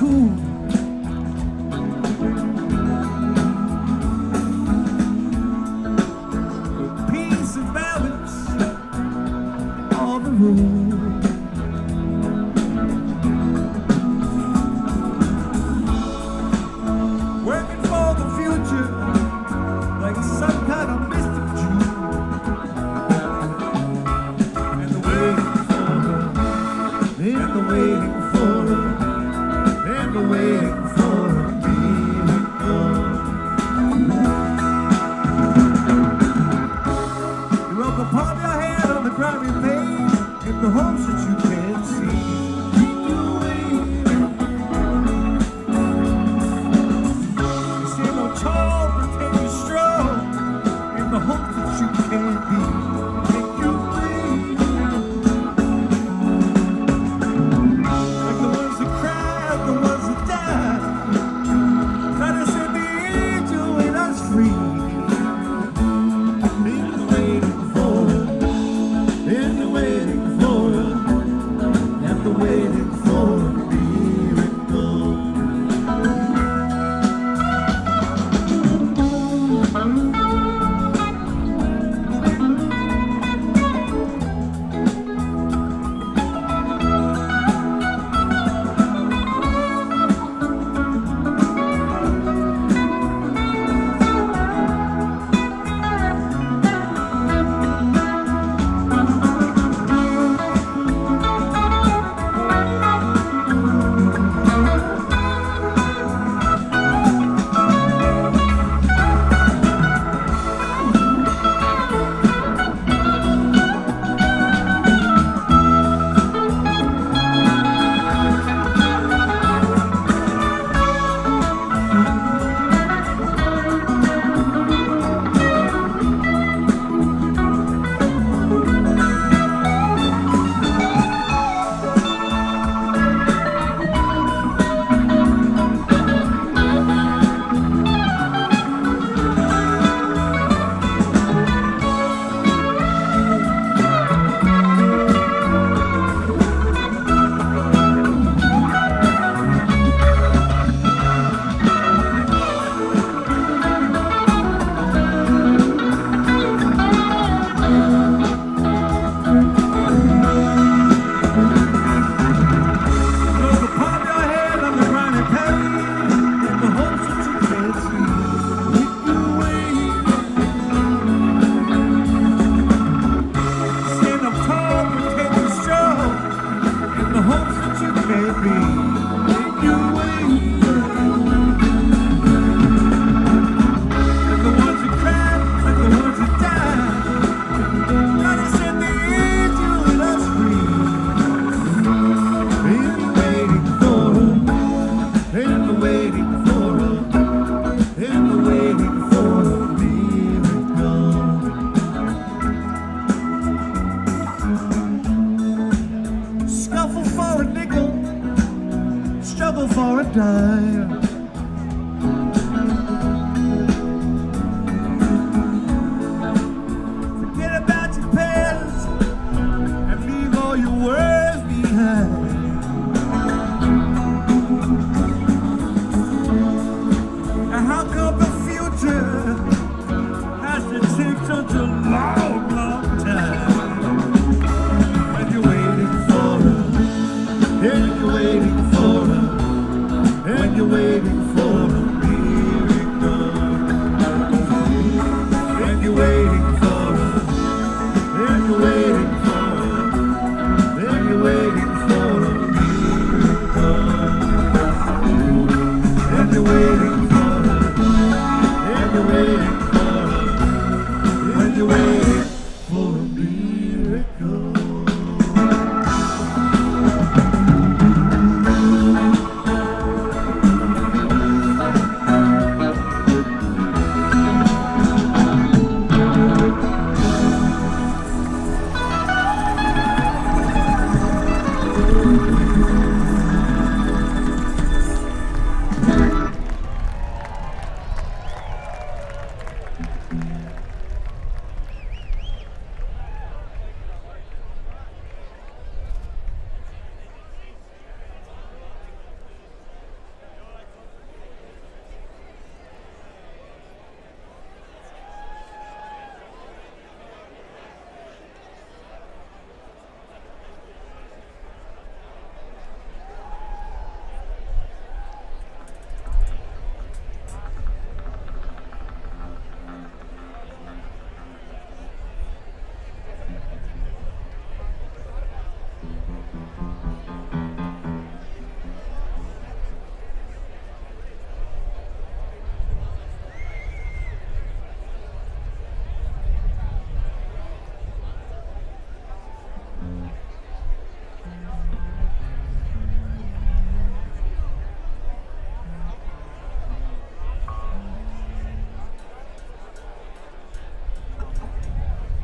cool. Peace and balance, all the rules. Working for the future, like some kind of mystic Jew. And the waiting for her, and the waiting for her, and the waiting for a miracle. You rub the palm of your hand on the grimy page in the hopes that you can't see. Tall, pretend you're strong, in the hope that you can't be. Can you breathe? Like the ones that cry, the ones that die. Try to set the angel and us free. In the waiting for it, in the waiting for it, and the waiting for a miracle. Scuffle for a nickel, struggle for a dime.